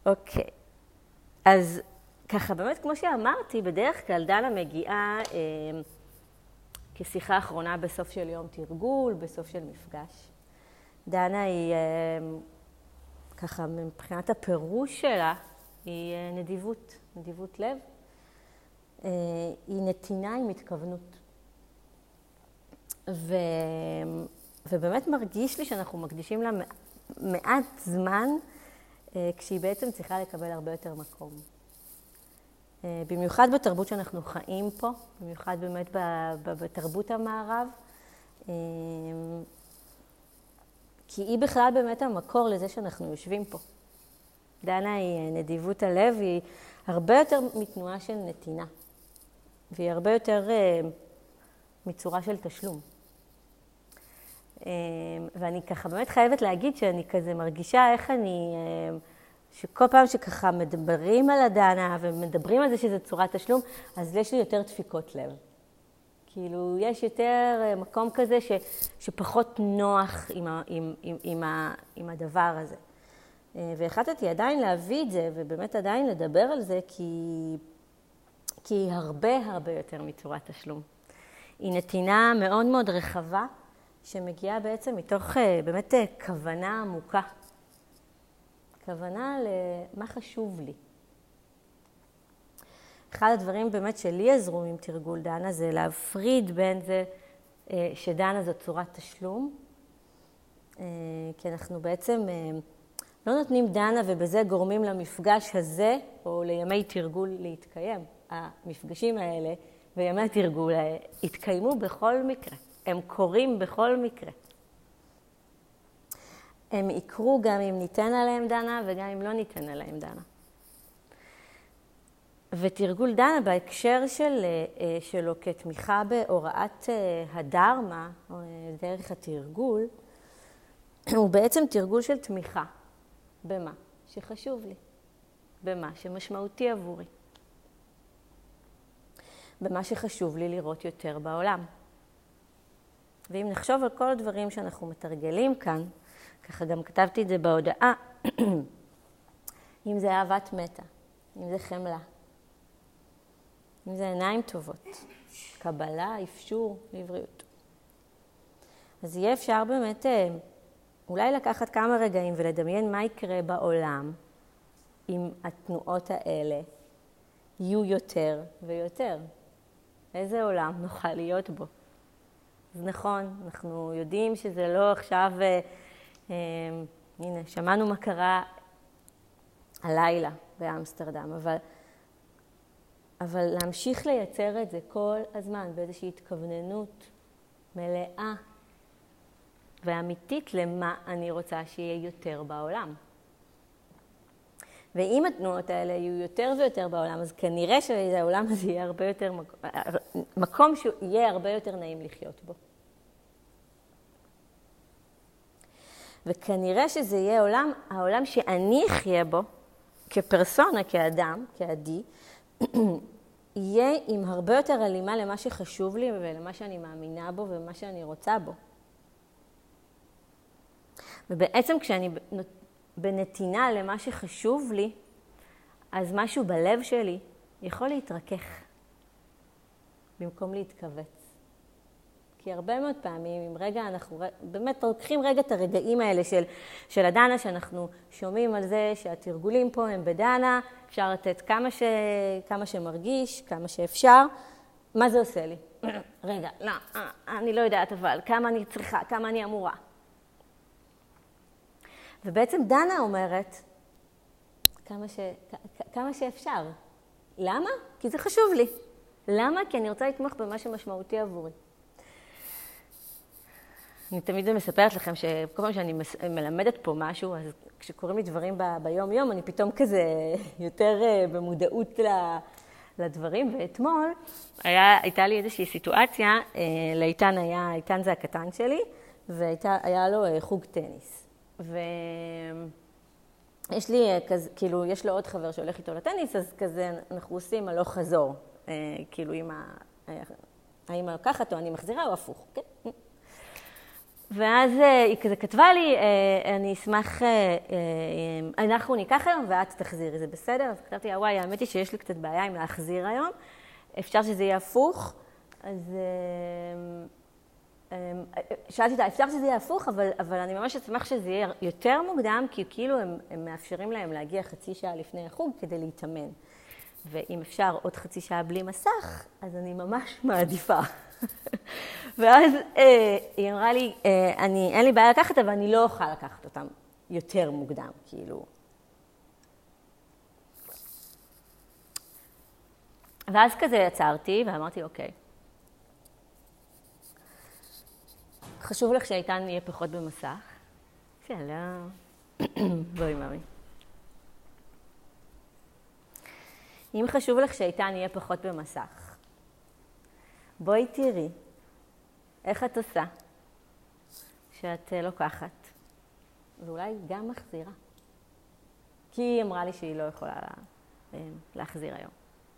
אוקיי. אז ככה, באמת, כמו שאמרתי, בדרך כלל דנה מגיעה כשיחה אחרונה בסוף של יום תרגול, בסוף של מפגש. דנה היא, ככה, מבחינת הפירוש שלה, היא נדיבות, נדיבות לב. היא נתינה עם התכוונות. ובאמת מרגיש לי שאנחנו מקדישים לה מעט זמן, כשהיא בעצם צריכה לקבל הרבה יותר מקום. במיוחד בתרבות שאנחנו חיים פה, במיוחד באמת בתרבות המערב, כי היא בכלל באמת המקור לזה שאנחנו יושבים פה. דנה היא נדיבות הלב, היא הרבה יותר מתנועה של נתינה, והיא הרבה יותר מצורה של תשלום. ואני ככה באמת חייבת להגיד שאני כזה מרגישה איך אני, שכל פעם שככה מדברים על הדנה ומדברים על זה שזה צורת תשלום, אז יש לי יותר דפיקות לב. כאילו, יש יותר מקום כזה שפחות נוח עם הדבר הזה. והחלטתי עדיין להביא את זה, ובאמת עדיין לדבר על זה, כי היא הרבה יותר מצורת תשלום. היא נתינה מאוד מאוד רחבה, שמגיעה בעצם מתוך באמת כוונה עמוקה. כוונה למה חשוב לי. אחד הדברים באמת שלי עזרו עם תרגול דנה זה להפריד בין זה שדנה זו צורת תשלום, כי אנחנו בעצם לא נותנים דנה ובזה גורמים למפגש הזה או לימי תרגול להתקיים. המפגשים האלה וימי התרגול התקיימו בכל מקרה. הם קורים בכל מקרה. הם יקרו גם אם ניתן עליהם דנה וגם אם לא ניתן עליהם דנה. ותרגול דנה בהקשר שלו כתמיכה בהוראת הדרמה, או דרך התרגול, הוא בעצם תרגול של תמיכה. במה? שחשוב לי. במה? שמשמעותי עבורי. במה שחשוב לי לראות יותר בעולם. ואם נחשוב על כל הדברים שאנחנו מתרגלים כאן, ככה גם כתבתי את זה בהודעה, אם זה אהבת מתה, אם זה חמלה, אם זה עיניים טובות, קבלה, אפשור, לבריאות. אז יהיה אפשר באמת אולי לקחת כמה רגעים ולדמיין מה יקרה בעולם אם התנועות האלה יהיו יותר ויותר. איזה עולם נוכל להיות בו? אז נכון, אנחנו יודעים שזה לא עכשיו, הנה, שמענו מה קרה הלילה באמסטרדם, אבל להמשיך לייצר את זה כל הזמן באיזושהי התכווננות מלאה ואמיתית למה אני רוצה שיהיה יותר בעולם. ואם התנועות האלה יהיו יותר ויותר בעולם, אז כנראה שהעולם הזה יהיה הרבה יותר מקום שיהיה הרבה יותר נעים לחיות בו. וכנראה שזה יהיה העולם שאני אחיה בו, כפרסונה, כאדם, כעדי, יהיה עם הרבה יותר הלימה למה שחשוב לי ולמה שאני מאמינה בו ומה שאני רוצה בו. ובעצם כשאני בנתינה למה שחשוב לי, אז משהו בלב שלי יכול להתרכך במקום להתכווץ. כי הרבה מאוד פעמים, אם רגע אנחנו באמת לוקחים רגע את הרגעים האלה של הדנה, שאנחנו שומעים על זה שהתרגולים פה הם בדנה, אפשר לתת כמה שמרגיש, כמה שאפשר. מה זה עושה לי? רגע, לא, אני לא יודעת אבל, כמה אני צריכה, כמה אני אמורה. ובעצם דנה אומרת, כמה שאפשר. למה? כי זה חשוב לי. למה? כי אני רוצה לתמוך במה שמשמעותי עבורי. אני תמיד מספרת לכם שכל פעם שאני מלמדת פה משהו, אז כשקוראים לי דברים ביום-יום, אני פתאום כזה יותר במודעות לדברים. ואתמול הייתה לי איזושהי סיטואציה, איתן זה הקטן שלי, והיה לו חוג טניס. ויש לי כזה, כאילו, יש לו עוד חבר שהולך איתו לטניס, אז כזה אנחנו עושים הלוך חזור. כאילו, האמא לוקחת או אני מחזירה או הפוך, כן? ואז היא כזה כתבה לי, אני אשמח, אנחנו ניקח היום ואת תחזירי, זה בסדר? אז כתבתי, וואי, האמת היא שיש לי קצת בעיה עם להחזיר היום, אפשר שזה יהיה הפוך, אז שאלתי אותה, אפשר שזה יהיה הפוך, אבל אני ממש אשמח שזה יהיה יותר מוקדם, כי כאילו הם מאפשרים להם להגיע חצי שעה לפני החוג כדי להתאמן. ואם אפשר עוד חצי שעה בלי מסך, אז אני ממש מעדיפה. ואז היא אמרה לי, אין לי בעיה לקחת, אבל אני לא אוכל לקחת אותם יותר מוקדם, כאילו. ואז כזה עצרתי ואמרתי, אוקיי. חשוב לך שאיתן יהיה פחות במסך? שאלה. בואי, מאמי. אם חשוב לך שאיתן יהיה פחות במסך, בואי תראי איך את עושה שאת לוקחת, ואולי גם מחזירה. כי היא אמרה לי שהיא לא יכולה להחזיר היום.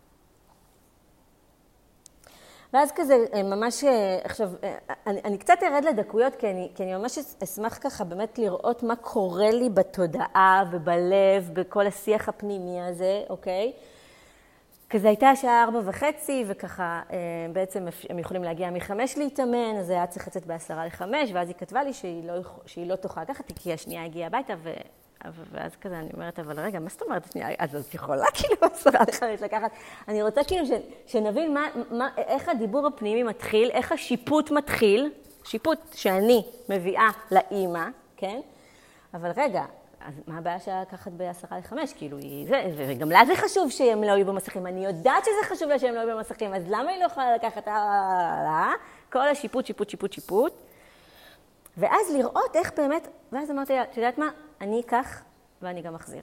ואז כזה ממש, עכשיו, אני קצת ארד לדקויות, כי אני ממש אשמח ככה באמת לראות מה קורה לי בתודעה ובלב, בכל השיח הפנימי הזה, אוקיי? כזה הייתה השעה 4:30, וככה בעצם הם יכולים להגיע מ-5 להתאמן, אז היה צריך לצאת ב4:50, ואז היא כתבה לי שהיא לא תוכל לקחת, כי השנייה הגיעה הביתה, ואז כזה אני אומרת, אבל רגע, מה זאת אומרת השנייה? אז את יכולה כאילו 4:50 לקחת. אני רוצה כאילו שנבין איך הדיבור הפנימי מתחיל, איך השיפוט מתחיל, שיפוט שאני מביאה לאמא, כן? אבל רגע, אז מה הבעיה שלה לקחת ב4:50? כאילו, וגם לה זה חשוב שהם לא יהיו במסכים. אני יודעת שזה חשוב לה שהם לא יהיו במסכים, אז למה היא לא יכולה לקחת כל השיפוט, שיפוט? ואז לראות איך באמת, ואז אמרתי לה, את יודעת מה? אני אקח ואני גם אחזיר.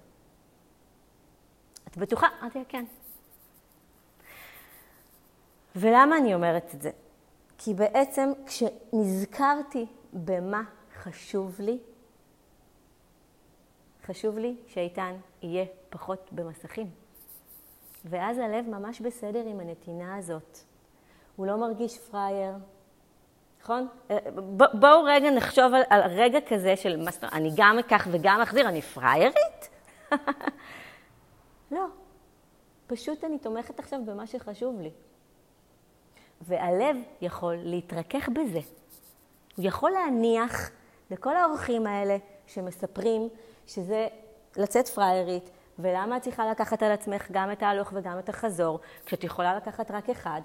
את בטוחה? אמרתי לה, כן. ולמה אני אומרת את זה? כי בעצם כשנזכרתי במה חשוב לי, חשוב לי שאיתן יהיה פחות במסכים. ואז הלב ממש בסדר עם הנתינה הזאת. הוא לא מרגיש פרייר. נכון? בואו רגע נחשוב על רגע כזה של, אני גם אקח וגם אחזיר, אני פריירית? לא. פשוט אני תומכת עכשיו במה שחשוב לי. והלב יכול להתרכך בזה. הוא יכול להניח לכל האורחים האלה שמספרים שזה לצאת פריירית, ולמה את צריכה לקחת על עצמך גם את ההלוך וגם את החזור, כשאת יכולה לקחת רק אחד,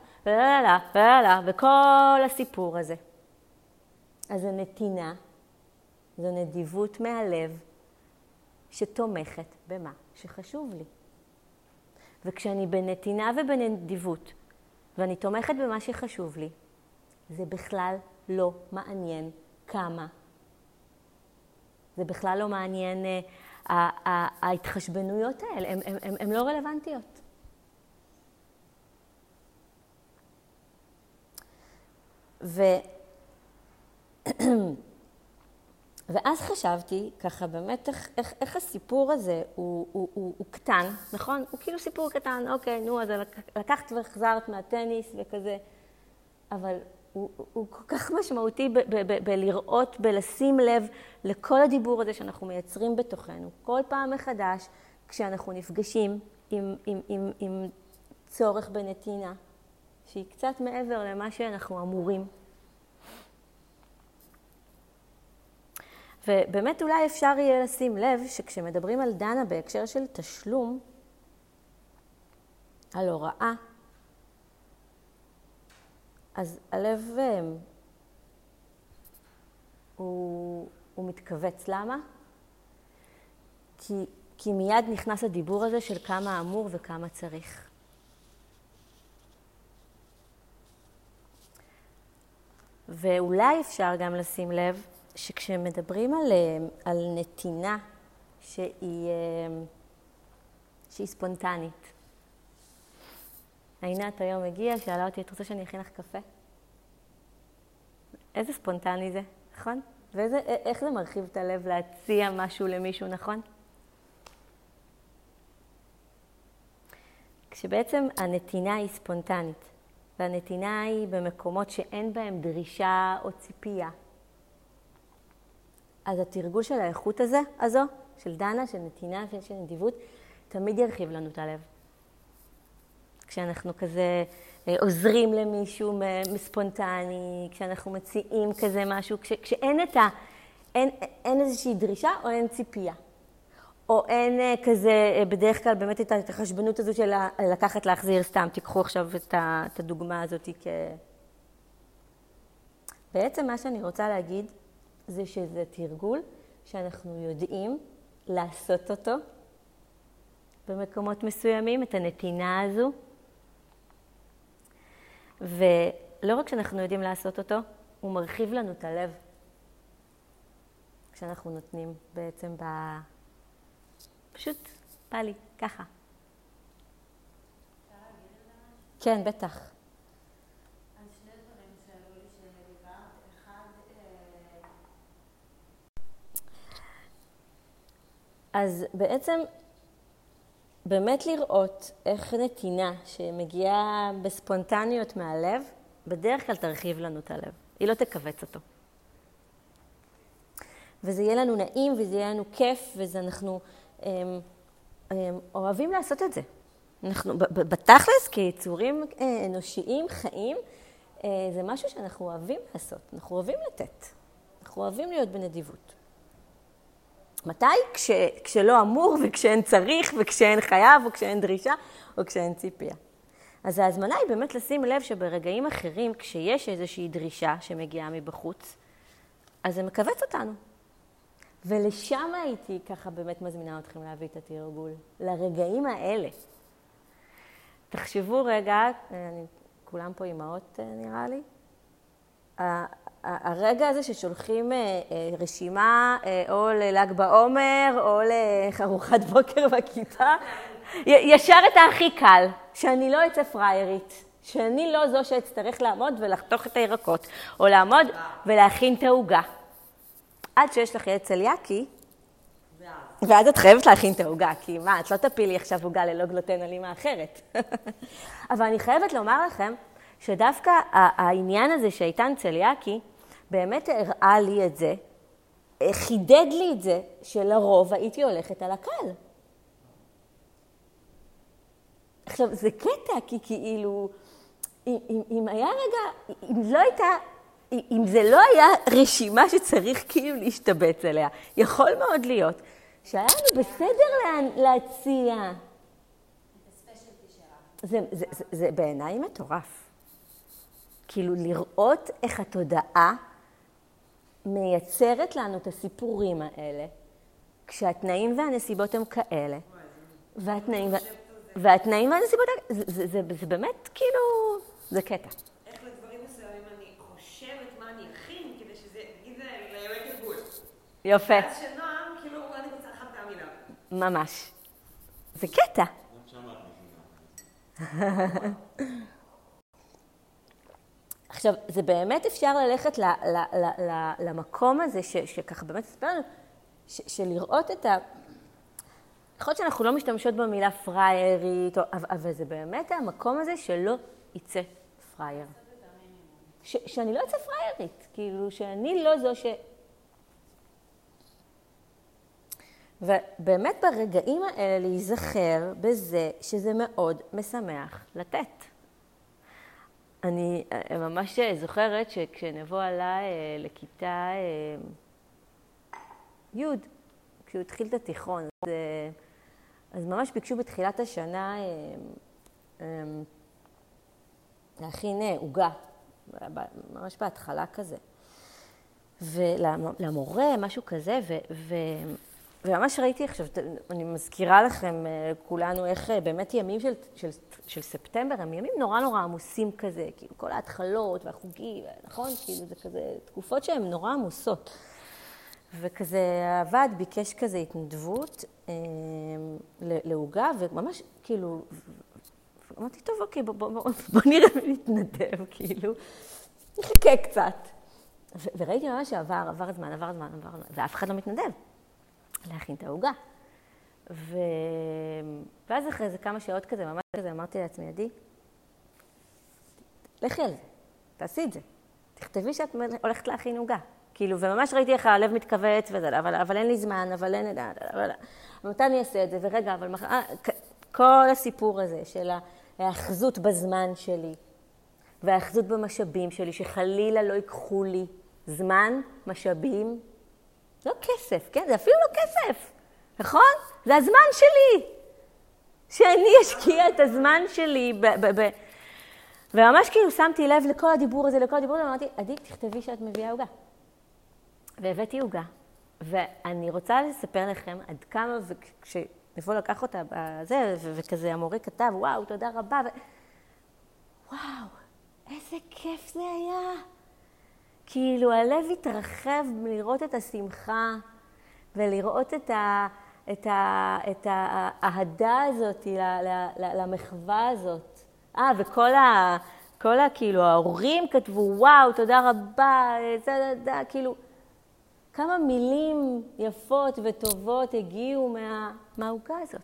וכל הסיפור הזה. אז הנתינה, זו נדיבות מהלב שתומכת במה שחשוב לי. וכשאני בנתינה ובנדיבות, ואני תומכת במה שחשוב לי, זה בכלל לא מעניין כמה. זה בכלל לא מעניין ההתחשבנויות האלה, הן לא רלוונטיות. ואז חשבתי ככה באמת איך הסיפור הזה הוא קטן, נכון? הוא כאילו סיפור קטן, אוקיי, נו, אז לקחת והחזרת מהטניס וכזה, אבל הוא כל כך משמעותי בלראות, בלשים לב לכל הדיבור הזה שאנחנו מייצרים בתוכנו. כל פעם מחדש, כשאנחנו נפגשים עם צורך בנתינה, שהיא קצת מעבר למה שאנחנו אמורים. ובאמת אולי אפשר יהיה לשים לב שכשמדברים על דנה בהקשר של תשלום, על הוראה, אז הלב הוא מתכווץ. למה? כי מיד נכנס הדיבור הזה של כמה אמור וכמה צריך. ואולי אפשר גם לשים לב שכשמדברים על נתינה שהיא ספונטנית. עינת היום הגיעה, שאלה אותי, את רוצה שאני אכין לך קפה? איזה ספונטני זה, נכון? ואיך זה מרחיב את הלב להציע משהו למישהו, נכון? כשבעצם הנתינה היא ספונטנית, והנתינה היא במקומות שאין בהם דרישה או ציפייה. אז התרגול של האיכות הזו, של דנה, של נתינה, של נדיבות, תמיד ירחיב לנו את הלב. כשאנחנו כזה עוזרים למישהו מספונטני, כשאנחנו מציעים כזה משהו, כשאין אין איזושהי דרישה או אין ציפייה. או אין כזה, בדרך כלל באמת את החשבנות הזו של לקחת להחזיר סתם. תיקחו עכשיו את הדוגמה הזאת בעצם מה שאני רוצה להגיד זה שזה תרגול שאנחנו יודעים לעשות אותו במקומות מסוימים, את הנתינה הזו. ולא רק שאנחנו יודעים לעשות אותו, הוא מרחיב לנו את הלב. כשאנחנו נותנים בעצם פשוט בא לי, ככה. אפשר להגיד את זה משהו? כן, בטח. אז שני דברים שעלו לי שדיברת. אחד, אז בעצם באמת לראות איך נתינה שמגיעה בספונטניות מהלב, בדרך כלל תרחיב לנו את הלב. היא לא תכווץ אותו. וזה יהיה לנו נעים וזה יהיה לנו כיף, ואנחנו אוהבים לעשות את זה. אנחנו בתכלס כיצורים אנושיים, חיים, זה משהו שאנחנו אוהבים לעשות. אנחנו אוהבים לתת. אנחנו אוהבים להיות בנדיבות. מתי? כשלא אמור וכשאין צריך וכשאין חייב או כשאין דרישה או כשאין ציפייה. אז ההזמנה היא באמת לשים לב שברגעים אחרים, כשיש איזושהי דרישה שמגיעה מבחוץ, אז זה מכווץ אותנו. ולשם הייתי ככה באמת מזמינה אתכם להביא את התרגול, לרגעים האלה. תחשבו רגע, כולם פה אימהות נראה לי, הרגע הזה ששולחים רשימה או לל"ג בעומר או לארוחת בוקר בכיתה, ישר את הכי קל, שאני לא אצא פריירית, שאני לא זו שאצטרך לעמוד ולחתוך את הירקות, או לעמוד ולהכין את העוגה. עד שיש לך ילד צליאקי, ואז את חייבת להכין את העוגה, כי מה, את לא תפילי עכשיו עוגה ללא גלוטן על אימא אחרת. אבל אני חייבת לומר לכם, שדווקא העניין הזה שהייתן צליאקי, באמת הראה לי את זה, חידד לי את זה, שלרוב הייתי הולכת על הקל. עכשיו, זה קטע, כי כאילו, אם היה רגע, אם זה לא היה רשימה שצריך כאילו להשתבץ עליה, יכול מאוד להיות שהיה לנו בסדר להציע. זה בעיניי מטורף. כאילו לראות איך התודעה מייצרת לנו את הסיפורים האלה, כשהתנאים והנסיבות הם כאלה, והתנאים והנסיבות האלה, זה באמת כאילו, זה קטע. איך לדברים מסוימים אני חושבת מה אני אכין, כדי שזה, נגיד זה לימי כבול. יפה. אז שנועם, כאילו, אני רוצה אחת פעמינה. ממש. זה קטע. עכשיו, זה באמת אפשר ללכת למקום הזה, שככה באמת תספר לנו, של לראות את ה... יכול להיות שאנחנו לא משתמשות במילה פריירית, אבל זה באמת המקום הזה שלא יצא פרייר. שאני לא יצא פריירית, כאילו שאני לא זו ש... ובאמת ברגעים האלה להיזכר בזה שזה מאוד משמח לתת. אני ממש זוכרת שכשנבוא עליי לכיתה י', כשהוא התחיל את התיכון, אז ממש ביקשו בתחילת השנה להכין עוגה, ממש בהתחלה כזה. ולמורה, משהו כזה, וממש ראיתי עכשיו, אני מזכירה לכם כולנו איך באמת ימים של ספטמבר, הם ימים נורא נורא עמוסים כזה, כאילו כל ההתחלות והחוגים, נכון? כאילו זה כזה תקופות שהן נורא עמוסות. וכזה הוועד ביקש כזה התנדבות לעוגה, וממש כאילו, אמרתי, טוב, אוקיי, בוא נראה מי מתנדב, כאילו, נחכה קצת. וראיתי ממש שעבר הזמן, ואף אחד לא מתנדב להכין את העוגה. ואז אחרי זה כמה שעות כזה, ממש כזה, אמרתי לעצמי, עדי, לכי על זה, תעשי את זה. תכתבי שאת הולכת להכין עוגה. כאילו, וממש ראיתי איך הלב מתכווץ וזה, אבל אין לי זמן, אבל מתי אני אעשה את זה, ורגע, אבל כל הסיפור הזה של האחזות בזמן שלי, והאחזות במשאבים שלי, שחלילה לא ייקחו לי זמן, משאבים, לא כסף, כן? זה אפילו לא כסף, נכון? זה הזמן שלי. שאני אשקיע את הזמן שלי וממש כאילו שמתי לב לכל הדיבור הזה, ואמרתי, עדי, תכתבי שאת מביאה עוגה. והבאתי עוגה. ואני רוצה לספר לכם עד כמה, וכשנבוא לקח אותה בזה, וכזה המורה כתב, וואו, תודה רבה. וואו, איזה כיף זה היה. כאילו, הלב התרחב לראות את השמחה, ולראות את האהדה הזאת למחווה הזאת. וכל כאילו, ההורים כתבו, וואו, תודה רבה, כאילו, כמה מילים יפות וטובות הגיעו מהעוגה הזאת.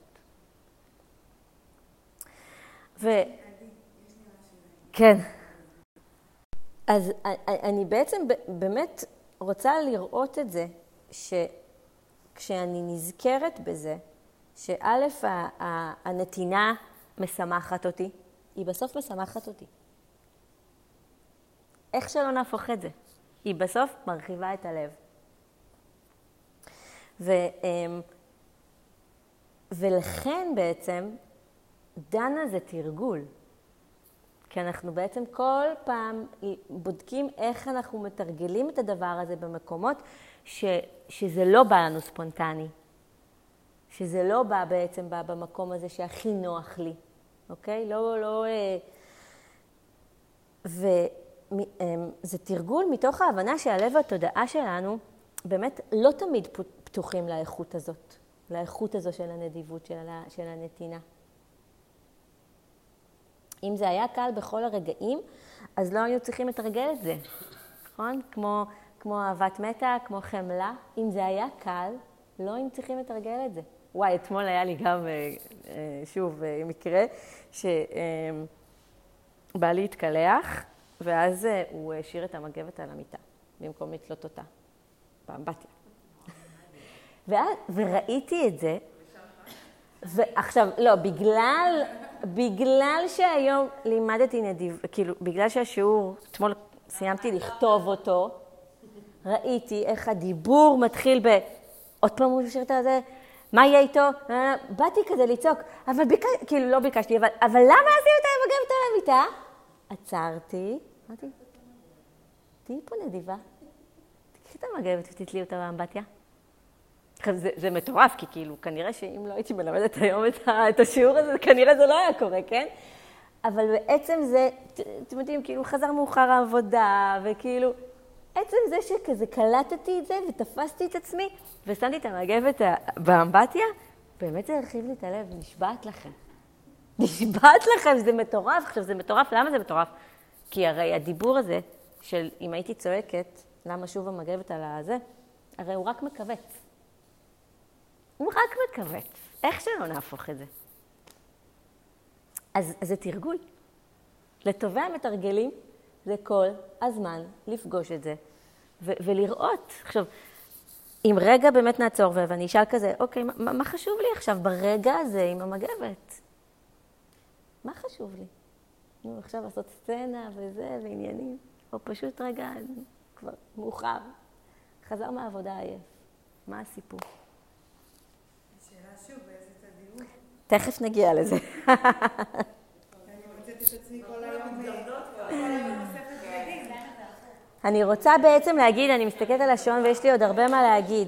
כן. אז אני בעצם באמת רוצה לראות את זה, שכשאני נזכרת בזה, שא' הנתינה משמחת אותי, היא בסוף משמחת אותי. איך שלא נהפוך את זה? היא בסוף מרחיבה את הלב. ולכן בעצם דנה זה תרגול. כי אנחנו בעצם כל פעם בודקים איך אנחנו מתרגלים את הדבר הזה במקומות שזה לא בא לנו ספונטני. שזה לא בא בעצם במקום הזה שהכי נוח לי. אוקיי? וזה תרגול מתוך ההבנה שהלב והתודעה שלנו באמת לא תמיד פתוחים לאיכות הזאת. לאיכות הזו של הנדיבות, של הנתינה. אם זה היה קל בכל הרגעים, אז לא היינו צריכים לתרגל את זה, נכון? כמו אהבת מתה, כמו חמלה. אם זה היה קל, לא היינו צריכים לתרגל את זה. וואי, אתמול היה לי גם, שוב, מקרה, שבא לי התקלח, ואז הוא השאיר את המגבת על המיטה, במקום לתלות אותה, באמבטיה. וראיתי את זה, ועכשיו, לא, בגלל שהיום לימדתי נדיב, כאילו, בגלל שהשיעור, אתמול סיימתי לכתוב אותו, ראיתי איך הדיבור מתחיל עוד פעם הוא השאיר את זה, מה יהיה איתו? באתי כזה לצעוק, אבל כאילו לא ביקשתי, אבל למה עשי אותה המגבת על המיטה? עצרתי, אמרתי, תהי פה נדיבה, תקחי את המגבת ותתלי אותה באמבטיה. זה מטורף, כי כאילו, כנראה שאם לא הייתי מלמדת היום את השיעור הזה, כנראה זה לא היה קורה, כן? אבל בעצם זה, אתם יודעים, כאילו חזר מאוחר העבודה, וכאילו, עצם זה שכזה קלטתי את זה ותפסתי את עצמי, ושמתי את המגבת באמבטיה, באמת זה הרחיב לי את הלב, נשבעת לכם. נשבעת לכם, זה מטורף. עכשיו, זה מטורף, למה זה מטורף? כי הרי הדיבור הזה, של אם הייתי צועקת, למה שוב המגבת על הזה, הרי הוא רק מקווץ. הוא רק מקווץ. איך שלא נהפוך את זה? אז זה תרגול. לטובי המתרגלים, זה כל הזמן לפגוש את זה ולראות. עכשיו, אם רגע באמת נעצור ואני אשאל כזה, אוקיי, מה חשוב לי עכשיו ברגע הזה עם המגבת? מה חשוב לי? נו, עכשיו לעשות סצנה וזה ועניינים, או פשוט רגע כבר מאוחר. חזר מהעבודה עייף. מה הסיפור? שאלה שוב, באיזה תדירות? תכף נגיע לזה. אני מוצאת את עצמי כל היום מספת בגדים. אני רוצה בעצם להגיד, אני מסתכלת על השעון ויש לי עוד הרבה מה להגיד.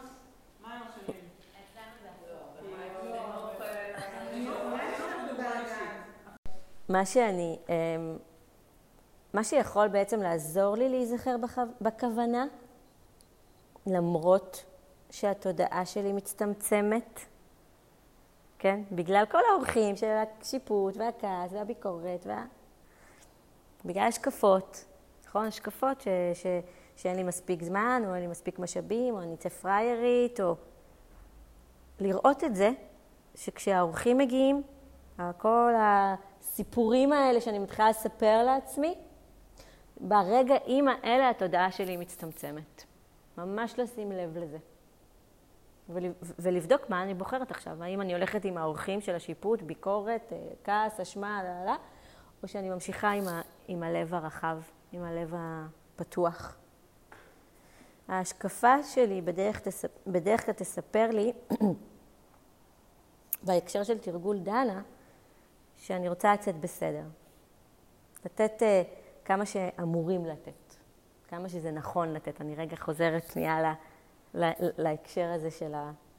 מה שיכול בעצם לעזור לי להיזכר בכוונה, למרות שהתודעה שלי מצטמצמת, כן? בגלל כל האורחים של השיפוט והכעס והביקורת, בגלל השקפות, נכון? השקפות שאין לי מספיק זמן, או אין לי מספיק משאבים, או אני אצא פריירית, או לראות את זה, שכשהאורחים מגיעים, כל הסיפורים האלה שאני מתחילה לספר לעצמי, ברגעים האלה התודעה שלי מצטמצמת. ממש לשים לב לזה. ולבדוק מה אני בוחרת עכשיו. האם אני הולכת עם האורחים של השיפוט, ביקורת, כעס, אשמה, או שאני ממשיכה עם הלב הרחב, עם הלב הפתוח. ההשקפה שלי בדרך כלל תספר לי, בהקשר של תרגול דנה, שאני רוצה לצאת בסדר. לתת כמה שאמורים לתת, כמה שזה נכון לתת. אני רגע חוזרת שנייה להקשר הזה של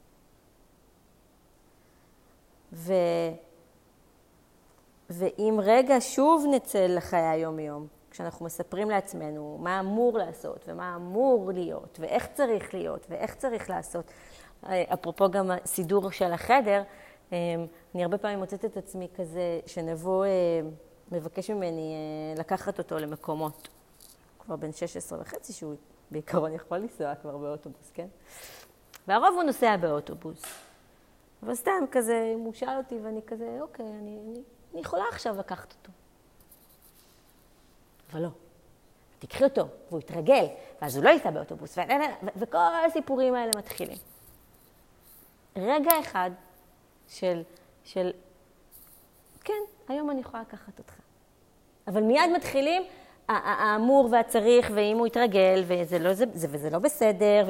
ואם רגע שוב נצא לחיי היום-יום, כשאנחנו מספרים לעצמנו מה אמור לעשות ומה אמור להיות ואיך צריך להיות ואיך צריך לעשות. אפרופו גם סידור של החדר, אני הרבה פעמים מוצאת את עצמי כזה שנבוא מבקש ממני לקחת אותו למקומות. כבר בן 16.5 שהוא בעיקרון יכול לנסוע כבר באוטובוס, כן? והרוב הוא נוסע באוטובוס. אבל סתם כזה, הוא שאל אותי ואני כזה, אוקיי, אני יכולה עכשיו לקחת אותו. אבל לא. תקחי אותו, והוא יתרגל, ואז הוא לא ייסע באוטובוס, וכל הסיפורים האלה מתחילים. רגע אחד של כן, היום אני יכולה לקחת אותך. אבל מיד מתחילים האמור והצריך, ואם הוא יתרגל, וזה לא בסדר,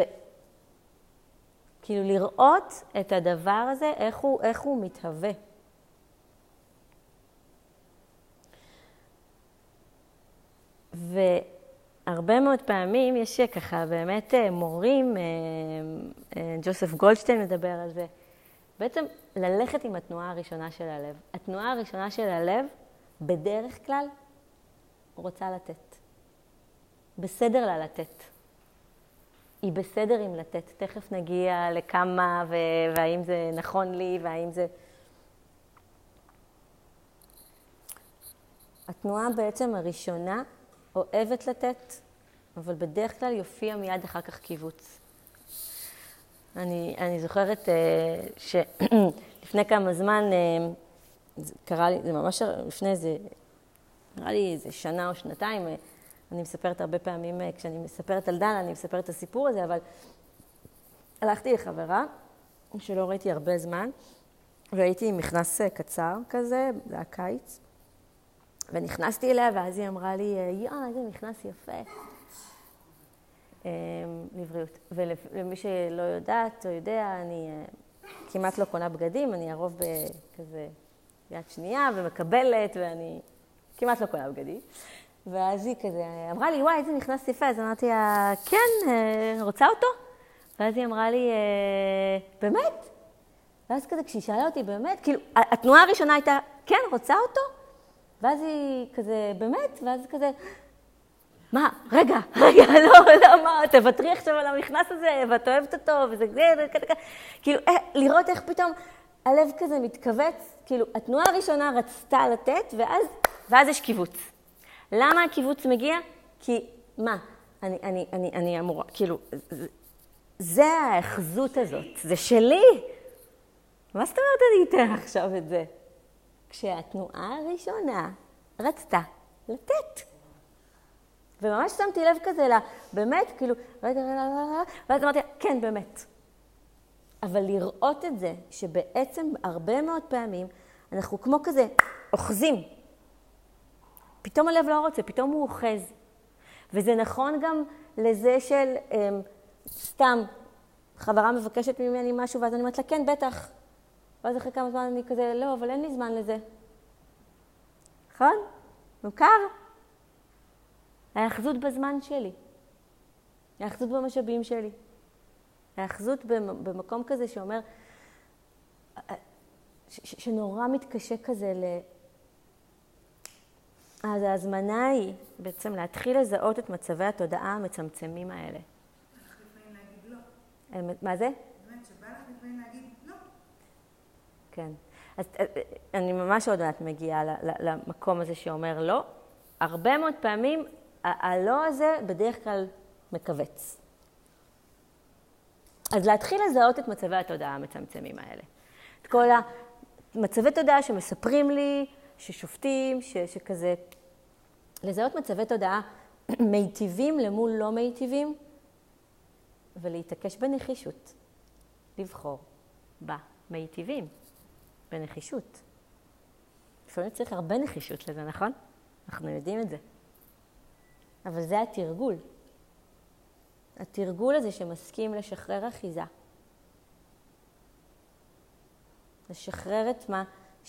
כאילו לראות את הדבר הזה, איך הוא מתהווה. והרבה מאוד פעמים יש ככה באמת מורים, ג'וסף גולדשטיין מדבר על זה, בעצם ללכת עם התנועה הראשונה של הלב. התנועה הראשונה של הלב בדרך כלל רוצה לתת. בסדר לה לתת. היא בסדר עם לתת. תכף נגיע לכמה והאם זה נכון לי והאם זה... התנועה בעצם הראשונה אוהבת לתת, אבל בדרך כלל יופיע מיד אחר כך קיבוץ. אני זוכרת שלפני כמה זמן קרה לי, זה ממש לפני איזה, נראה לי איזה שנה או שנתיים, אני מספרת הרבה פעמים, כשאני מספרת על דנה, אני מספרת את הסיפור הזה, אבל הלכתי לחברה שלא ראיתי הרבה זמן, והייתי עם מכנס קצר כזה, זה היה קיץ, ונכנסתי אליה, ואז היא אמרה לי, איזה מכנס יפה. לבריאות. ולמי שלא יודעת או יודע, אני כמעט לא קונה בגדים, אני הרוב בכזה יד שנייה ומקבלת, ואני כמעט לא קונה בגדים. ואז היא כזה אמרה לי, וואי, איזה מכנס יפה. אז אמרתי לה, כן, רוצה אותו? ואז היא אמרה לי, באמת? ואז כזה, כשהיא שאלה אותי, באמת, כאילו, התנועה הראשונה הייתה, כן, רוצה אותו? ואז היא כזה, באמת? ואז כזה, מה? רגע, לא, מה? תוותרי עכשיו על המכנס הזה, ואת אוהבת אותו, וזה כזה, כאילו, לראות איך פתאום הלב כזה מתכווץ, כאילו, התנועה הראשונה רצתה לתת, ואז יש קיבוץ. למה הקיבוץ מגיע? כי, מה? אני אמורה, כאילו, זה האחזות הזאת, זה שלי. מה זאת אומרת אני אתן עכשיו את זה? כשהתנועה הראשונה רצתה לתת. וממש שמתי לב כזה לה, באמת, כאילו, רגע, ואז אמרתי, כן, באמת. אבל לראות את זה, שבעצם הרבה מאוד פעמים, אנחנו כמו כזה אוחזים. פתאום הלב לא רוצה, פתאום הוא אוחז. וזה נכון גם לזה של סתם, חברה מבקשת ממני משהו, ואז אני אומרת לה, כן, בטח. ואז אחרי כמה זמן אני כזה, לא, אבל אין לי זמן לזה. נכון? מוכר? האחזות בזמן שלי. האחזות במשאבים שלי. האחזות במקום כזה שאומר, שנורא מתקשה כזה אז ההזמנה היא בעצם להתחיל לזהות את מצבי התודעה המצמצמים האלה. בא לך לפעמים להגיד לא. מה זה? באמת שבא לך לפעמים להגיד לא. כן. אז אני ממש עוד מעט מגיעה למקום הזה שאומר לא. הרבה מאוד פעמים הלא הזה בדרך כלל מקווץ. אז להתחיל לזהות את מצבי התודעה המצמצמים האלה. את כל המצבי תודעה שמספרים לי, ששופטים, שכזה, לזהות מצבי תודעה מיטיבים למול לא מיטיבים, ולהתעקש בנחישות, לבחור במיטיבים, בנחישות. לפעמים צריך הרבה נחישות לזה, נכון? אנחנו יודעים את זה. אבל זה התרגול. התרגול הזה שמסכים לשחרר אחיזה. לשחרר את מה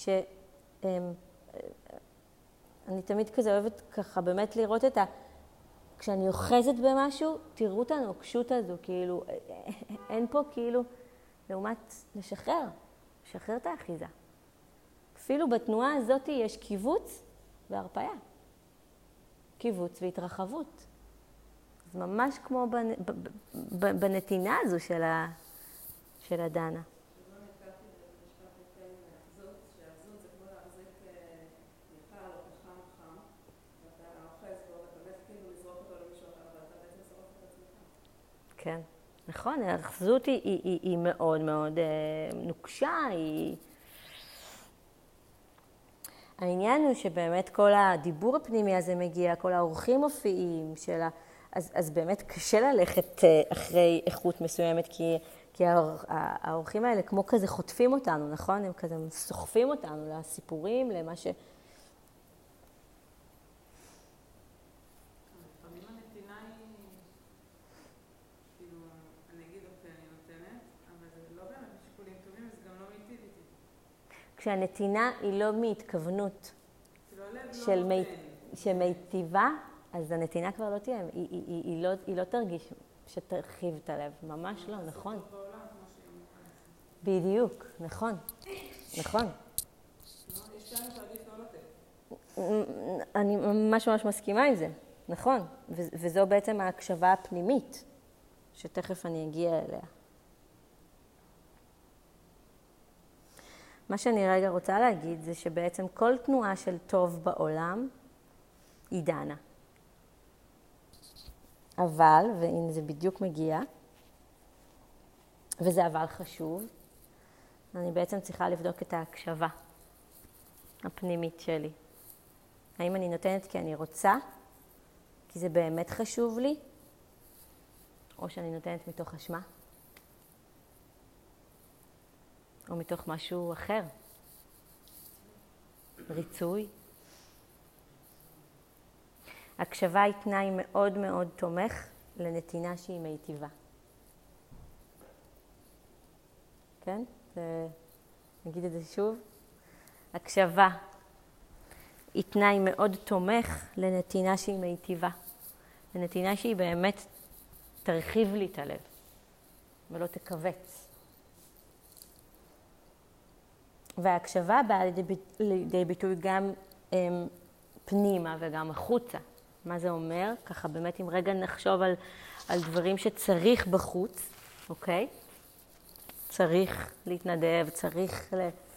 אני תמיד כזה אוהבת ככה באמת לראות את כשאני אוחזת במשהו, תראו את הנוקשות הזו, כאילו, אין פה כאילו, לעומת לשחרר את האחיזה. אפילו בתנועה הזאת יש קיבוץ והרפאיה. קיבוץ והתרחבות. זה ממש כמו בנתינה הזו של הדנה. כן, נכון, האחזות היא מאוד מאוד נוקשה, העניין הוא שבאמת כל הדיבור הפנימי הזה מגיע, כל האורחים מופיעים אז באמת קשה ללכת אחרי איכות מסוימת, כי האורחים האלה כמו כזה חוטפים אותנו, נכון? הם כזה סוחפים אותנו לסיפורים, למה ש... לפעמים הנתינה היא, כאילו, אני אגיד אוקיי, אני נותנת, אבל זה לא באמת משיקולים טובים, וזה גם לא מיטיב איתי. כשהנתינה היא לא מהתכוונות של מיטיבה, אז הנתינה כבר לא תהיה, היא לא תרגיש שתרחיב את הלב, ממש לא, נכון. בדיוק, נכון, נכון. יש כאלה שעדיף לא לתת. אני ממש מסכימה עם זה, נכון, וזו בעצם ההקשבה הפנימית, שתכף אני אגיע אליה. מה שאני רגע רוצה להגיד זה שבעצם כל תנועה של טוב בעולם היא דנה. אבל, והנה זה בדיוק מגיע, וזה אבל חשוב, אני בעצם צריכה לבדוק את ההקשבה הפנימית שלי. האם אני נותנת כי אני רוצה, כי זה באמת חשוב לי, או שאני נותנת מתוך אשמה, או מתוך משהו אחר, ריצוי. הקשבה היא תנאי מאוד מאוד תומך לנתינה שהיא מיטיבה. כן? נגיד את זה שוב. הקשבה היא תנאי מאוד תומך לנתינה שהיא מיטיבה. לנתינה שהיא באמת תרחיב לי את הלב, ולא תכווץ. וההקשבה באה לידי ביטוי גם פנימה וגם החוצה. מה זה אומר? ככה באמת אם רגע נחשוב על דברים שצריך בחוץ, אוקיי? צריך להתנדב, צריך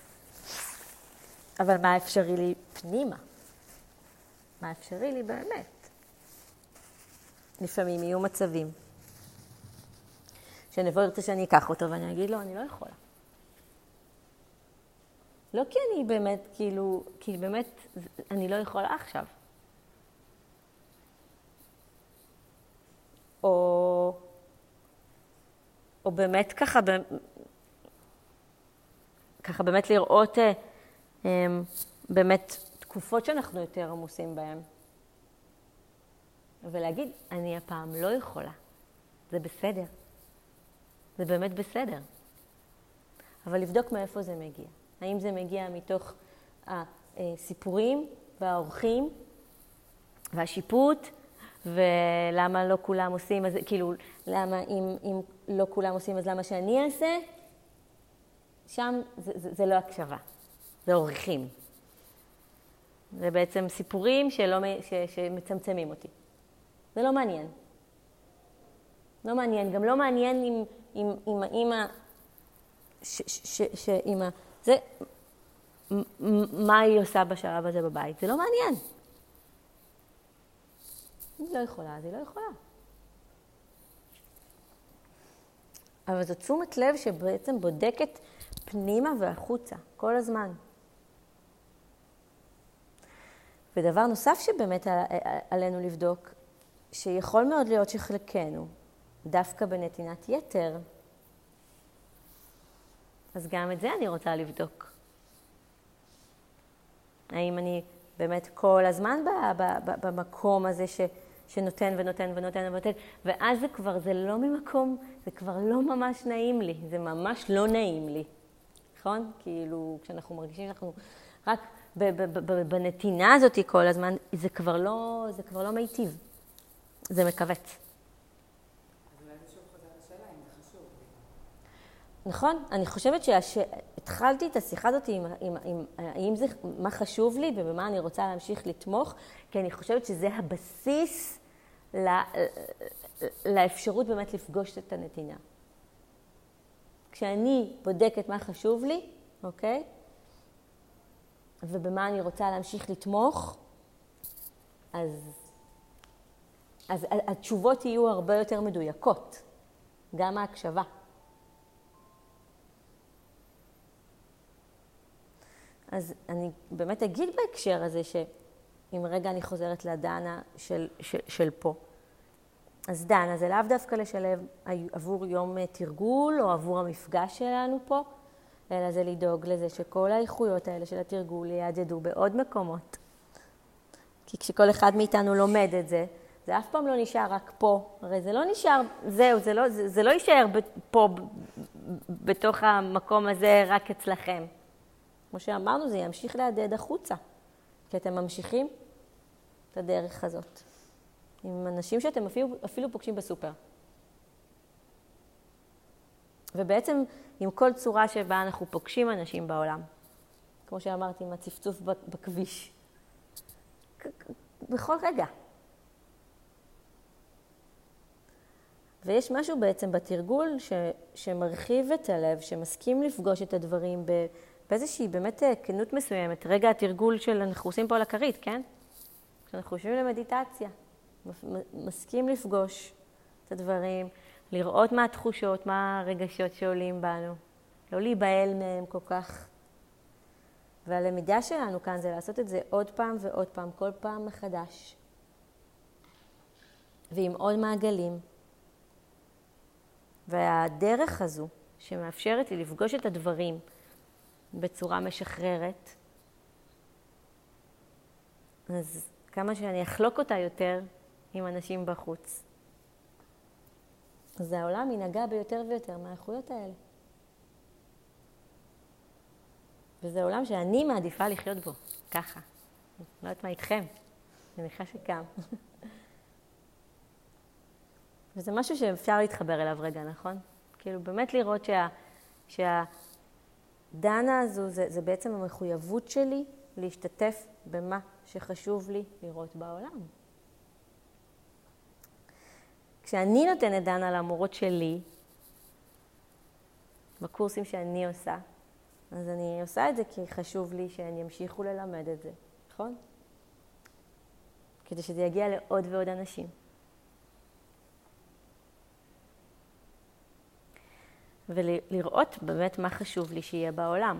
אבל מה אפשרי לי פנימה? מה אפשרי לי באמת? לפעמים יהיו מצבים שנבוא ירצה שאני אקח אותו ואני אגיד לו, אני לא יכולה. לא כי אני באמת, כאילו, כי באמת אני לא יכולה עכשיו. או באמת ככה באמת לראות באמת תקופות שאנחנו יותר עמוסים בהן. ולהגיד, אני הפעם לא יכולה. זה בסדר. זה באמת בסדר. אבל לבדוק מאיפה זה מגיע. האם זה מגיע מתוך הסיפורים והאורחים והשיפוט, ולמה לא כולם עושים, אז כאילו, למה אם לא כולם עושים, אז למה שאני אעשה? שם זה לא הקשבה, זה אורחים. זה בעצם סיפורים שמצמצמים אותי. זה לא מעניין. לא מעניין, גם לא מעניין עם האמא, שאמא, זה, מה היא עושה בשלב הזה בבית? זה לא מעניין. היא לא יכולה, אז היא לא יכולה. אבל זו תשומת לב שבעצם בודקת פנימה והחוצה, כל הזמן. ודבר נוסף שבאמת עלינו לבדוק, שיכול מאוד להיות שחלקנו דווקא בנתינת יתר, אז גם את זה אני רוצה לבדוק. האם אני באמת כל הזמן במקום הזה שנותן ונותן ונותן ונותן, ואז זה לא ממקום, זה כבר לא ממש נעים לי, זה ממש לא נעים לי. נכון? כאילו, כשאנחנו מרגישים שאנחנו רק בנתינה הזאת כל הזמן, זה כבר לא מיטיב. זה מכווץ. אז אולי זה שוב חוזר לשאלה אם זה חשוב. נכון? אני חושבת שהתחלתי את השיחה הזאת עם זה, מה חשוב לי ובמה אני רוצה להמשיך לתמוך, כי אני חושבת שזה הבסיס לאפשרות באמת לפגוש את הנתינה. כשאני בודקת מה חשוב לי, אוקיי? ובמה אני רוצה להמשיך לתמוך, אז התשובות יהיו הרבה יותר מדויקות, גם ההקשבה. אז אני באמת אגיד בהקשר הזה שאם רגע אני חוזרת לדנה של פה, אז דנה זה לאו דווקא לשלב עבור יום תרגול או עבור המפגש שלנו פה, אלא זה לדאוג לזה שכל האיכויות האלה של התרגול יעדדו בעוד מקומות. כי כשכל אחד מאיתנו לומד את זה, זה אף פעם לא נשאר רק פה. הרי זה לא נשאר, זה לא יישאר פה בתוך המקום הזה רק אצלכם. כמו שאמרנו, זה ימשיך להדהד החוצה, כי אתם ממשיכים את הדרך הזאת. עם אנשים שאתם אפילו פוגשים בסופר. ובעצם עם כל צורה שבה אנחנו פוגשים אנשים בעולם. כמו שאמרתי, עם הצפצוף בכביש. בכל רגע. ויש משהו בעצם בתרגול שמרחיב את הלב, שמסכים לפגוש את הדברים באיזושהי באמת כנות מסוימת. רגע התרגול אנחנו עושים פה על הכרית, כן? כשאנחנו יושבים למדיטציה. מסכים לפגוש את הדברים, לראות מה התחושות, מה הרגשות שעולים בנו, לא להיבהל מהם כל כך. והלמידה שלנו כאן זה לעשות את זה עוד פעם ועוד פעם, כל פעם מחדש. ועם עוד מעגלים. והדרך הזו שמאפשרת לי לפגוש את הדברים בצורה משחררת, אז כמה שאני אחלוק אותה יותר עם אנשים בחוץ. אז העולם ינגע ביותר ויותר מהאיכויות האלה. וזה עולם שאני מעדיפה לחיות בו, ככה. לא יודעת מה איתכם, אני מניחה שגם. וזה משהו שאפשר להתחבר אליו רגע, נכון? כאילו באמת לראות שהדנה הזו זה בעצם המחויבות שלי להשתתף במה שחשוב לי לראות בעולם. כשאני נותנת דנה למורות שלי, בקורסים שאני עושה, אז אני עושה את זה כי חשוב לי שהן ימשיכו ללמד את זה, נכון? כדי שזה יגיע לעוד ועוד אנשים. ולראות באמת מה חשוב לי שיהיה בעולם.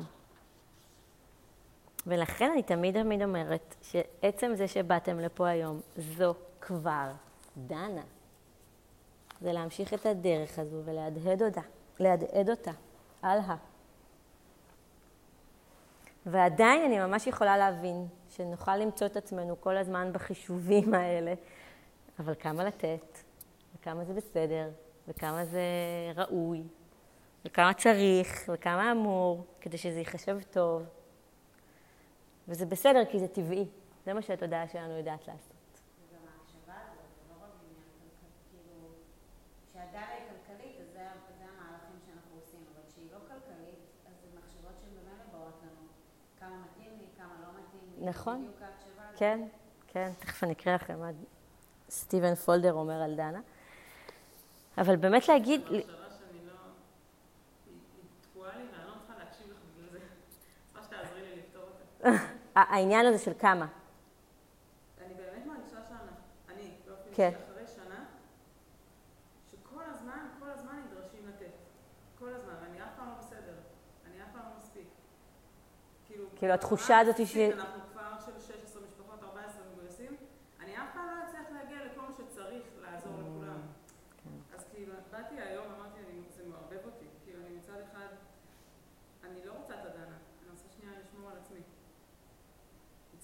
ולכן אני תמיד אומרת שעצם זה שבאתם לפה היום, זו כבר דנה. זה להמשיך את הדרך הזו ולהדהד אותה הלאה. ועדיין אני ממש יכולה להבין שנוכל למצוא את עצמנו כל הזמן בחישובים האלה, אבל כמה לתת, וכמה זה בסדר, וכמה זה ראוי, וכמה צריך, וכמה אמור, כדי שזה ייחשב טוב. וזה בסדר כי זה טבעי. זה מה שהתודעה שלנו יודעת לעשות. וגם ההקשבה הזאת, לא רק בעניין, כאילו, כשהדעה היא כלכלית, אז זה המהלכים שאנחנו עושים, אבל כשהיא לא כלכלית, אז זה מחשבות שהן באמת באות לנו. כמה מתאים לי, כמה לא מתאים לי. נכון. בדיוק ההקשבה הזאת. כן, כן. תכף אני אקרא לכם מה סטיבן פולדר אומר על דנה. אבל באמת להגיד... המחשבה שאני לא... היא תקועה לי ואני לא צריכה להקשיב לך בגלל זה. מה שתעזרי לי לפתור אותה. העניין הזה של כמה. אני באמת מרגישה שאני, באופן כן. שאחרי שנה, שכל הזמן נדרשים לתת. כל הזמן, ואני אף פעם לא בסדר. אני אף פעם לא מספיק. כאילו התחושה הזאת אנחנו כבר של 16 משפחות, 14 מגויסים. אני אף פעם לא אצליח להגיע לכל מה שצריך לעזור לכולם. אז כאילו,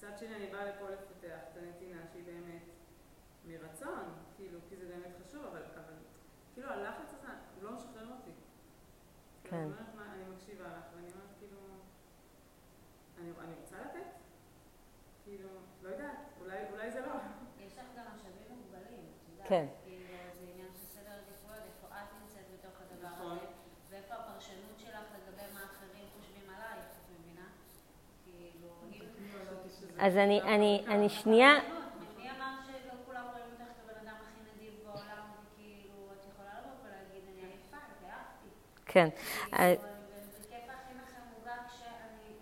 מצד שני אני באה לפה לפתח את הנתינה שהיא באמת מרצון, כאילו, כי זה באמת חשוב, אבל כאילו הלחץ הזה, הוא לא משחרר אותי. כן. אני אומרת מה, אני מקשיבה לך, ואני אומרת כאילו, אני רוצה לתת? כאילו, לא יודעת, אולי זה לא. יש לך גם משאבים מוגבלים, את יודעת. כן. כאילו, זה עניין של סדר עדיפויות, איפה את נמצאת בתוך הדבר נכון. הזה, ואיפה הפרשנות שלך לגבי מה אחרים חושבים עלייך, את מבינה? כאילו, אז אני שנייה, מי אמר שלא כולם רואים אותך כבן אדם הכי נדיב בעולם, וכאילו, את יכולה לבוא ולהגיד, אני עייפה, התעייפתי. כן. בכיף הכי לכם מוגע כשאני...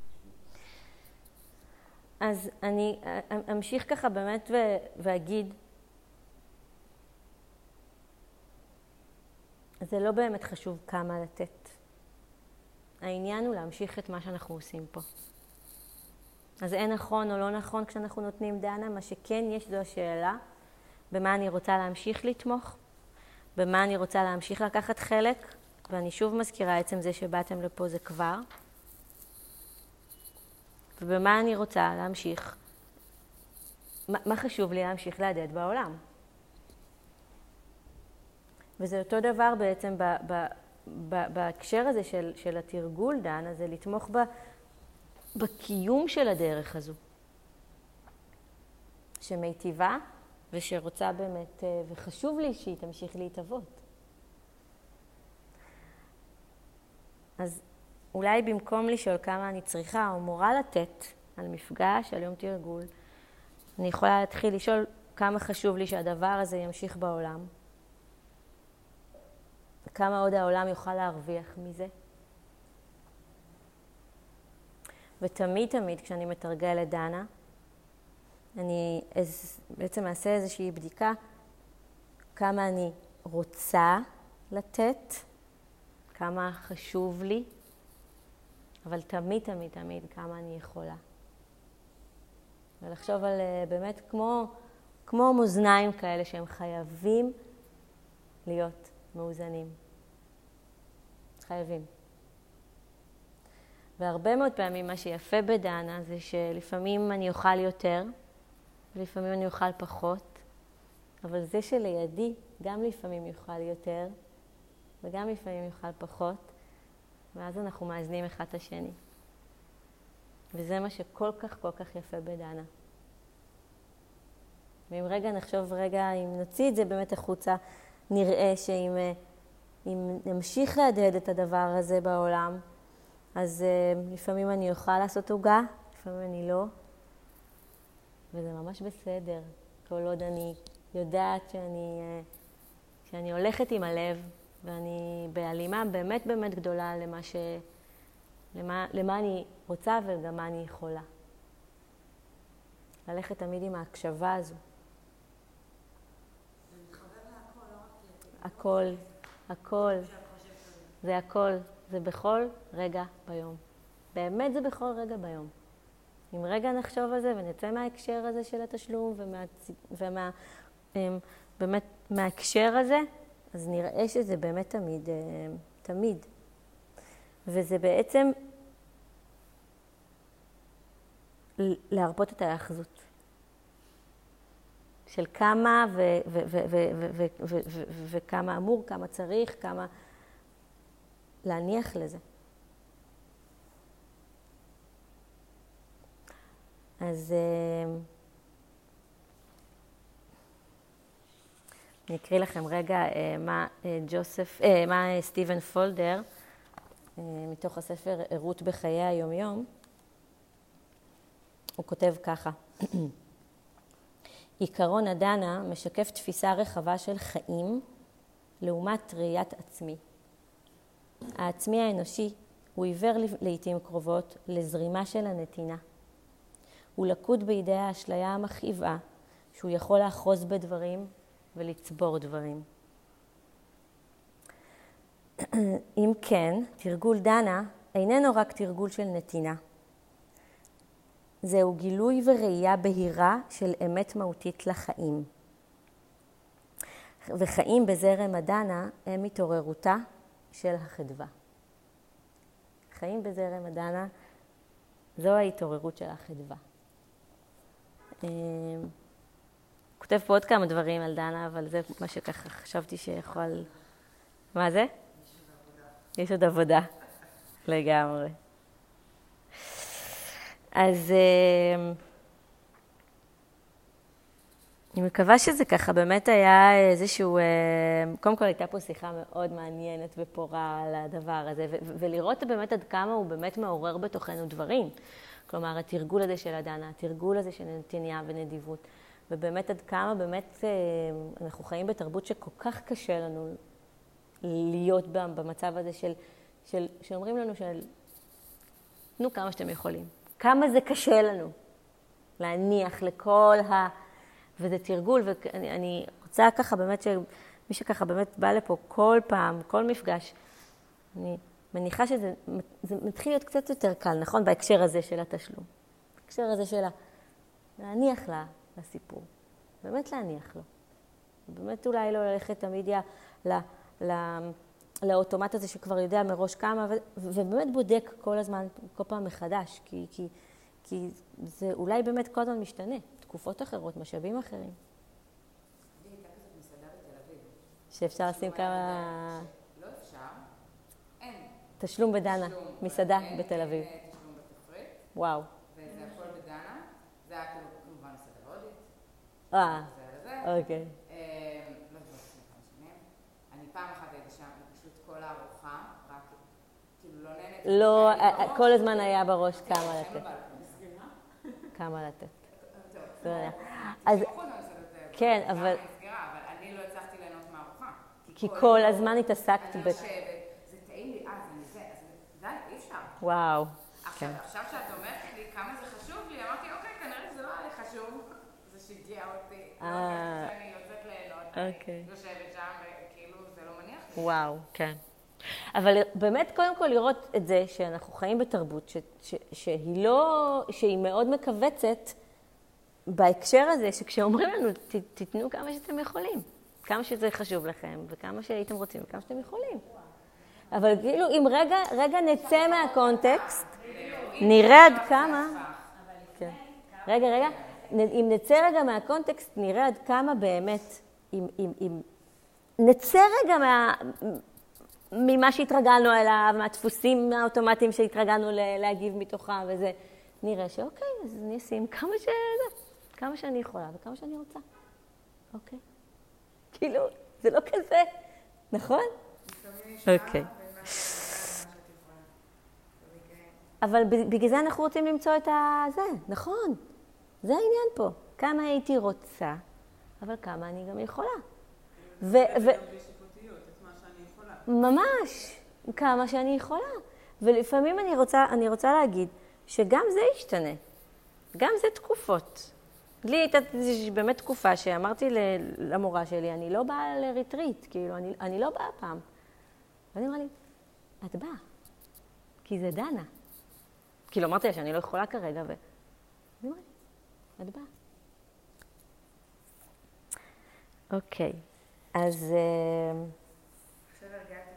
אז אני אמשיך ככה באמת ואגיד, זה לא באמת חשוב כמה לתת. העניין הוא להמשיך את מה שאנחנו עושים פה. אז אין נכון או לא נכון כשאנחנו נותנים דנה, מה שכן יש זו השאלה, במה אני רוצה להמשיך לתמוך, במה אני רוצה להמשיך לקחת חלק, ואני שוב מזכירה עצם זה שבאתם לפה זה כבר, ובמה אני רוצה להמשיך, מה חשוב לי להמשיך להדהד בעולם. וזה אותו דבר בעצם בהקשר הזה של התרגול דנה, זה לתמוך בקיום של הדרך הזו, שמיטיבה ושרוצה באמת, וחשוב לי שהיא תמשיך להתהוות. אז אולי במקום לשאול כמה אני צריכה או מורה לתת על מפגש, על יום תרגול, אני יכולה להתחיל לשאול כמה חשוב לי שהדבר הזה ימשיך בעולם, כמה עוד העולם יוכל להרוויח מזה. ותמיד כשאני מתרגלת דנה, אני בעצם אעשה איזושהי בדיקה כמה אני רוצה לתת, כמה חשוב לי, אבל תמיד כמה אני יכולה. ולחשוב על באמת כמו מאזניים כאלה שהם חייבים להיות מאוזנים. חייבים. והרבה מאוד פעמים מה שיפה בדנה זה שלפעמים אני אוכל יותר, ולפעמים אני אוכל פחות, אבל זה שלידי גם לפעמים יוכל יותר, וגם לפעמים יוכל פחות, ואז אנחנו מאזנים אחד את השני. וזה מה שכל כך יפה בדנה. ואם רגע נחשוב אם נוציא את זה באמת החוצה, נראה שאם נמשיך להדהד את הדבר הזה בעולם, אז לפעמים אני אוכל לעשות עוגה, לפעמים אני לא. וזה ממש בסדר. כל עוד אני יודעת שאני הולכת עם הלב, ואני בהלימה באמת גדולה למה אני רוצה וגם מה אני יכולה. ללכת תמיד עם ההקשבה הזו. הכל. זה הכל. זה בכל רגע ביום. באמת זה בכל רגע ביום. אם רגע נחשוב על זה ונצא מההקשר הזה של התשלום באמת מההקשר הזה, אז נראה שזה באמת תמיד. וזה בעצם להרפות את האחזות. של כמה וכמה אמור, כמה צריך, כמה להניח לזה. אז אני אקריא לכם רגע מה סטיבן פולדר, מתוך הספר ערות בחיי היומיום, הוא כותב ככה: עיקרון הדנה משקף תפיסה רחבה של חיים לעומת ראיית עצמי. העצמי האנושי הוא עיוור לעתים קרובות לזרימה של הנתינה. הוא לקוד בידי האשליה המכאיבה שהוא יכול לאחוז בדברים ולצבור דברים. אם כן, תרגול דנה איננו רק תרגול של נתינה. זהו גילוי וראייה בהירה של אמת מהותית לחיים. וחיים בזרם הדנה הם התעוררותה של החדווה. חיים בזרם הדנה זו ההתעוררות של החדווה. כותב פה עוד כמה דברים על דנה, אבל זה מה שככה חשבתי שיכול... מה זה? יש עוד עבודה. לגמרי. אז אני מקווה שזה ככה באמת היה איזשהו... קודם כל הייתה פה שיחה מאוד מעניינת ופורה על הדבר הזה, ולראות באמת עד כמה הוא באמת מעורר בתוכנו דברים. כלומר, התרגול הזה של הדנה, התרגול הזה של נתינה ונדיבות, ובאמת עד כמה באמת אנחנו חיים בתרבות שכל כך קשה לנו להיות במצב הזה שאומרים לנו תנו כמה שאתם יכולים. כמה זה קשה לנו להניח לכל וזה תרגול, ואני רוצה ככה באמת שמי שככה באמת בא לפה כל פעם, כל מפגש, אני מניחה שזה מתחיל להיות קצת יותר קל, נכון? בהקשר הזה של התשלום. בהקשר הזה של להניח לסיפור. באמת להניח לו. באמת אולי לא ללכת תמיד לאוטומט הזה שכבר יודע מראש כמה, ובאמת בודק כל הזמן, כל פעם מחדש, כי זה אולי באמת כל הזמן משתנה. תקופות אחרות, משאבים אחרים. הייתה כזאת מסעדה בתל אביב. שאפשר לשים כמה... לא אפשר. אין. תשלום בדנה, מסעדה בתל אביב. אין תשלום בתפריט. וואו. וזה הכל בדנה. זה היה כאילו כמובן מסעדה הודית. אוקיי. לא יודעת, לפני כמה שנים. אני פעם אחת הייתי שם, ופשוט כל הארוחה, רק כאילו לא נהנית. לא, כל הזמן היה בראש כמה לתת. כמה לתת. אז כן, אבל אני לא הצלחתי ליהנות מהארוחה. כי כל הזמן התעסקת אני יושבת, זה טעים לי, זה, די, אי אפשר. וואו. עכשיו שאת אומרת לי כמה זה חשוב לי, אמרתי, אוקיי, כנראה שזה לא היה לי חשוב, זה שיגע אותי. אני יוצאת ליהנות, אני יושבת שם, וכאילו זה לא מניח לי. וואו, כן. אבל באמת קודם כל לראות את זה שאנחנו חיים בתרבות שהיא מאוד מכווצת בהקשר הזה, שכשאומרים לנו, תיתנו כמה שאתם יכולים, כמה שזה חשוב לכם, וכמה שהייתם רוצים, וכמה שאתם יכולים. אבל כאילו, אם רגע נצא מהקונטקסט, נראה עד כמה... רגע, אם נצא רגע מהקונטקסט, נראה עד כמה באמת, אם נצא רגע ממה שהתרגלנו אליו, מהדפוסים האוטומטיים שהתרגלנו להגיב מתוכם, וזה נראה שאוקיי, אז אני אשים כמה שאני יכולה וכמה שאני רוצה. אוקיי. כאילו, זה לא כזה, נכון? אוקיי. אבל בגלל זה אנחנו רוצים למצוא את זה, נכון. זה העניין פה. כמה הייתי רוצה, אבל כמה אני גם יכולה. ממש, כמה שאני יכולה. ולפעמים אני רוצה להגיד שגם זה ישתנה. גם זה תקופות. לי הייתה באמת תקופה שאמרתי למורה שלי, אני לא באה לריטריט, כאילו, אני לא באה פעם. ואני אמרה לי, את באה, כי זה דנה. כאילו, אמרתי לה שאני לא יכולה כרגע, ואני אמרה לי, את באה. אוקיי, אז...